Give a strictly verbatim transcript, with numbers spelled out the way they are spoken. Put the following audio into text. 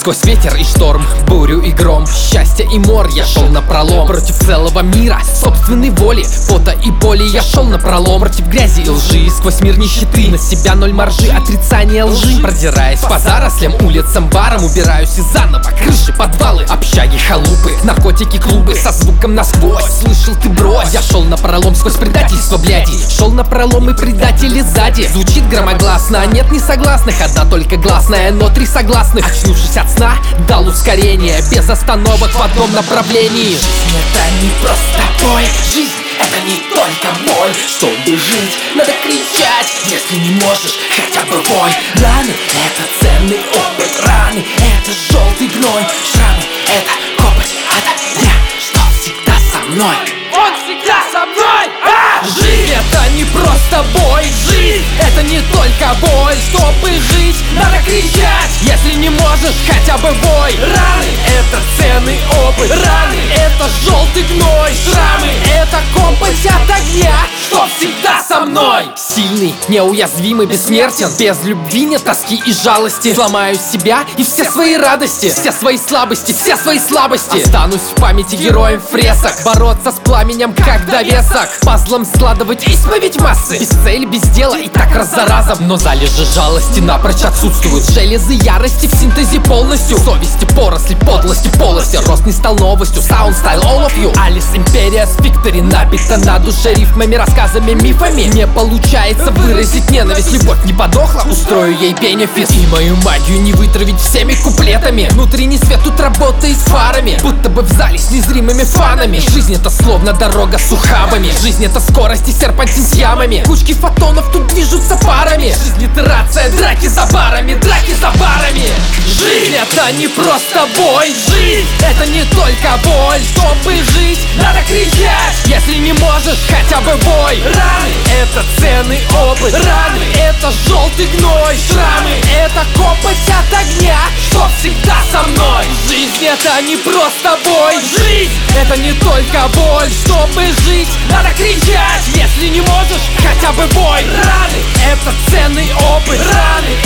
Сквозь ветер и шторм, бурю и гром, счастье и мор, я шел напролом. Против целого мира, собственной воли, пота и боли, я шел напролом. Против грязи и лжи, сквозь мир нищеты, на себя ноль маржи, отрицание лжи. Продираясь по зарослям, улицам, барам, убираюсь из заново, крыши, подвалы, общаги, халупы, наркотики, клубы, со звуком насквозь. Слышал ты, брось, я шел напролом сквозь предательство, бляди. Шел напролом и предатели сзади. Звучит громогласно, а нет несогласных, одна только гласная, но три согласных. Очнувшись от сна, дал ускорение, без остановок в одном направлении. Жизнь — это не просто бой, жизнь — это не только боль. Чтобы жить, надо кричать, если не можешь, хотя бы вой. Раны — это ценный опыт, раны — это желтый гной. Шрамы — это копоть от огня, что всегда со мной. Он всегда со мной! А! Жизнь — это не просто бой, жизнь — это не только боль. Чтобы жить, надо кричать, если не можешь, хотя бы вой. Раны — это ценный опыт, раны — это желтый гной. Шрамы — это копоть от огня, что всегда со мной. Сильный, неуязвимый, бессмертен, без любви нет тоски и жалости. Сломаю себя и все свои радости, все свои слабости, все свои слабости. Останусь в памяти героем фресок, бороться с пламенем как довесок, пазлом складывать исповедь массы, без цели, без дела и так раз за разом. Но залежи жалости напрочь отсутствуют, железы ярости в синтезе полностью. Совести, поросли, подлости, полости, рост не стал новостью, sound style all of you. Алис империя с Виктори набита на душе рифмами, рассказами, мифами. Не получается выразить ненависть, любовь не подохла, устрою ей бенефис. И мою магию не вытравить всеми куплетами. Внутренний свет тут работает с фарами, будто бы в зале с незримыми фанами. Жизнь — это словно дорога с ухабами, жизнь — это скорость и серпантин с ямами. Кучки фотонов тут движутся парами. Жизнь — итерация, драки за барами, драки за барами. Жизнь — это не просто бой, жизнь — это не только боль. Чтобы жить, надо кричать, если не можешь, хотя бы вой. Раны — это ценный опыт, раны — это желтый гной. Шрамы — это копоть от огня, что всегда со мной. Жизнь — это не просто бой, жизнь — это не только боль. Чтобы жить, надо кричать, если не можешь, хотя бы вой. Раны — это ценный опыт, раны